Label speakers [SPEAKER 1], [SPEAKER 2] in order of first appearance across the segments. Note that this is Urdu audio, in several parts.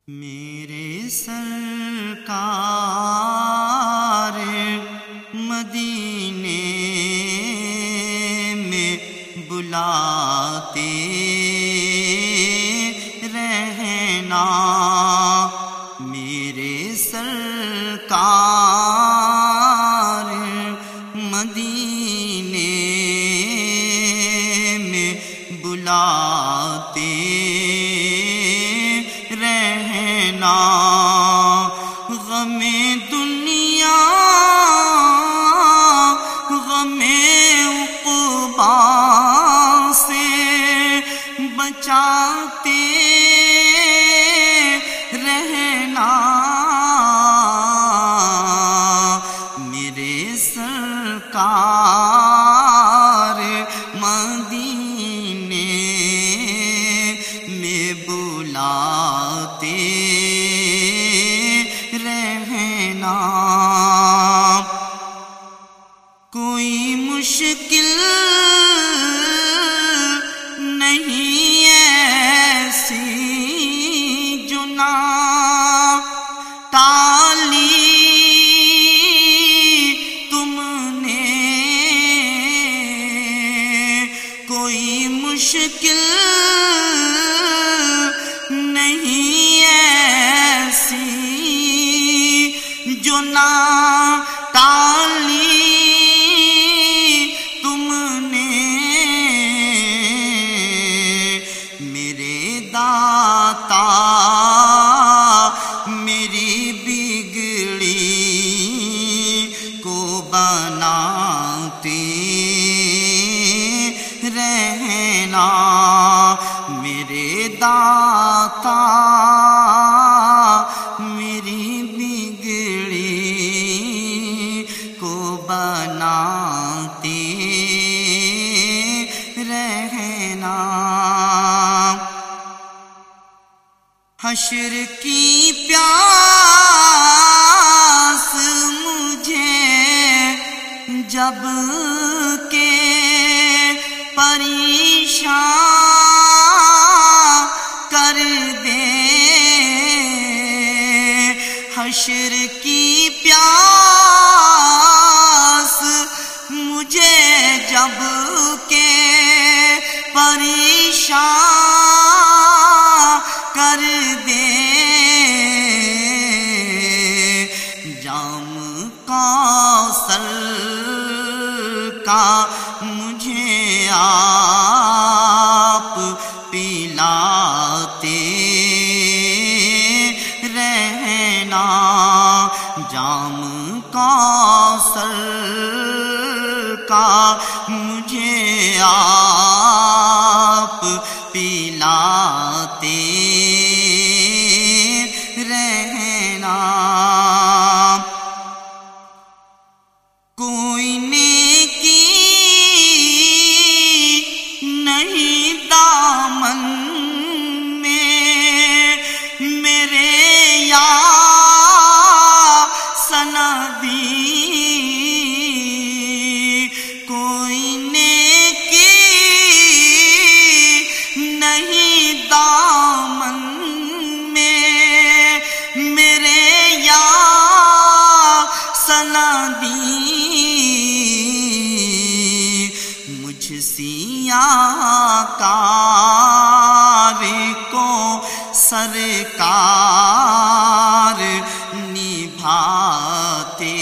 [SPEAKER 1] میرے سرکار مدینے میں بلاتے رہنا، میرے سرکار مدینے میں بلاتے رہنا، غم دنیا غم عقبا سے بچاتے رہنا، میرے سرکار مدینے میں بلاتے رہنا، کوئی مشکل نہیں ایسی جو نہ ٹالی تم نے، کوئی مشکل نہیں ایسی جو نہ ٹالی تم نے، میرے داتا میری بگڑی کو بناتے رہنا، میرے داتا میری بگڑی کو بناتے رہنا، حشر کی پیاس مجھے جب کہ پریشان کر دے، حشر کی پیاس مجھے جب کہ پریشان کر دے، جام کوثر کا مجھے آپ پلاتے رہنا، جام کوثر کا مجھے آپ پلاتے رہنا، کوئی نیکی نہیں دامن میں میرے یا سندی، کوئی نیکی نہیں دامن میں میرے یا سندی، مجھ سیاہ کار کو سرکار نبھاتے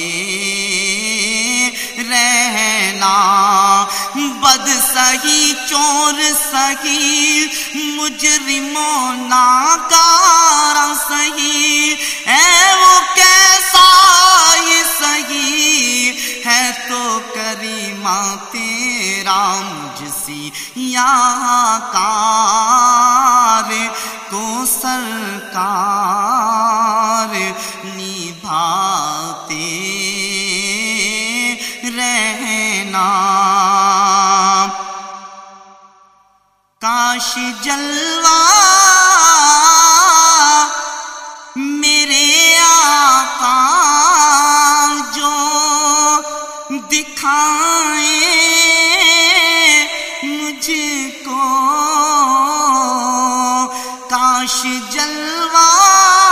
[SPEAKER 1] رہنا، بد سہی چور سہی مجرموں ناکار سہی، اے وہ کیسا ہی سہی ہے تو کریمہ تیرا، مجھ سیاہ کار کو سرکار نبھاتے رہنا، کاش جلوہ میرے آقا جو دکھائیں مجھ کو، کاش جلوہ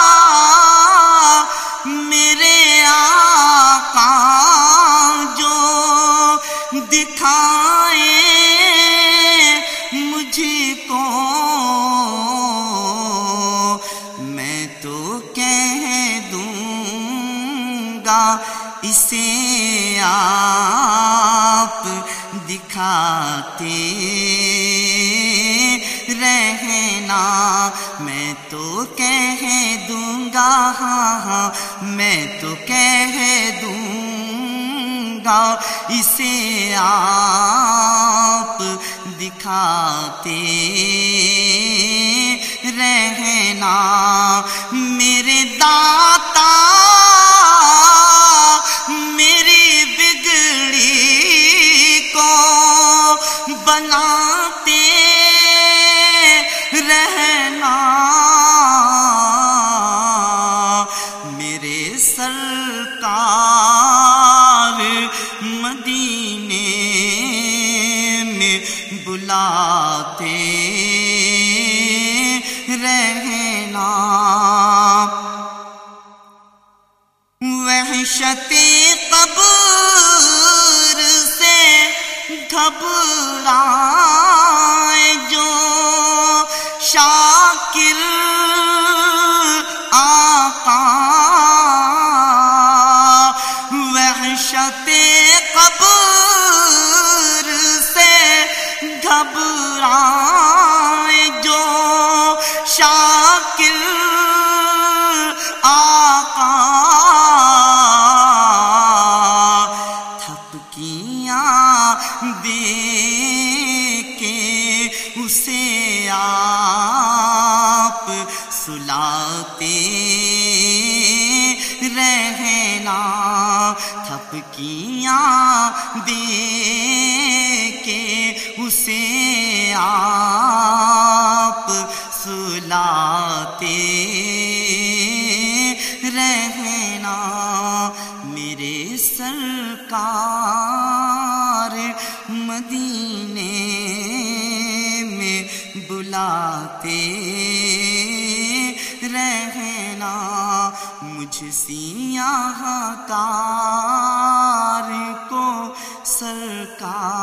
[SPEAKER 1] گا اسے آپ دکھاتے رہنا، میں تو کہہ دوں گا، ہاں میں تو کہہ دوں گا اسے آپ دکھاتے رہنا، میرے داتا میری بگڑی کو بناتے رہنا، میرے سرکار مدینے میں بلاتے رہنا، وحشت قبر سے گھبرائے جو شاکر آقا، وحشت قبر سے گھبرائے جو شاکر آقا، تھپکیاں دے کے اسے آپ سلاتے رہنا، تھپکیاں دے کے اسے آپ سلاتے رہنا، میرے سرکار مدینے میں بلاتے رہنا، مجھ سیاہ کار کو سرکار